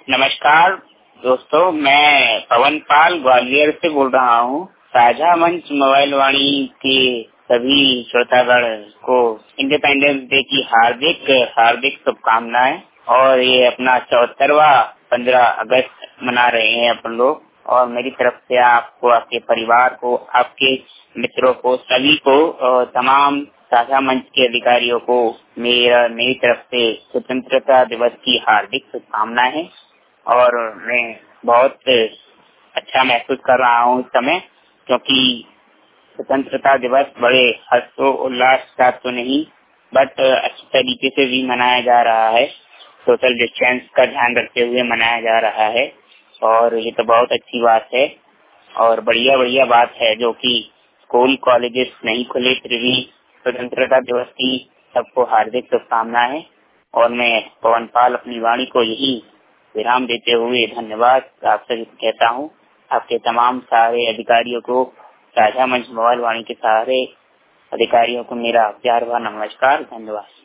नमस्कार दोस्तों, मैं पवन पाल ग्वालियर से बोल रहा हूँ। साझा मंच मोबाइल वाणी के सभी श्रोतागण को इंडिपेंडेंस डे की हार्दिक हार्दिक शुभकामनाएं। और ये अपना 74वां 15 अगस्त मना रहे हैं अपन लोग। और मेरी तरफ से आपको, आपके परिवार को, आपके मित्रों को, सभी को और तमाम साझा मंच के अधिकारियों को मेरी तरफ से स्वतंत्रता दिवस की हार्दिक शुभकामनाएं हैं। और मैं बहुत अच्छा महसूस कर रहा हूँ इस समय, क्योंकि स्वतंत्रता दिवस बड़े हर्षोल्लास के साथ तो नहीं, बट अच्छी तरीके से भी मनाया जा रहा है। सोशल डिस्टेंस का ध्यान रखते हुए मनाया जा रहा है और ये तो बहुत अच्छी बात है। और बढ़िया बढ़िया बात है जो कि स्कूल कॉलेजेस नहीं खुले फिर भी स्वतंत्रता दिवस की सबको हार्दिक शुभकामनाएं। और मैं पवन पाल अपनी वाणी को यही विराम देते हुए धन्यवाद आपसे कहता हूँ। आपके तमाम सारे अधिकारियों को, साझा मंच मोबाइल वाणी के सारे अधिकारियों को मेरा प्यार भरा नमस्कार, धन्यवाद।